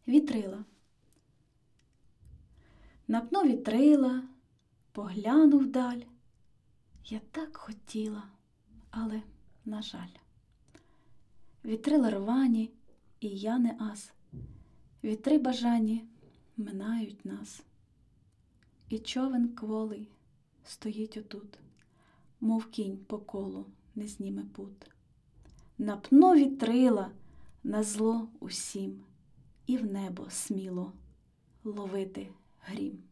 Вітрила. Напну вітрила, погляну вдаль. Я так хотіла, але, на жаль. Вітрила рвані, і я не ас. Вітри бажані минають нас. І човен кволий стоїть отут, мов кінь по колу не зніме пут. Напну вітрила назло усім, і в небо сміло ловити грім.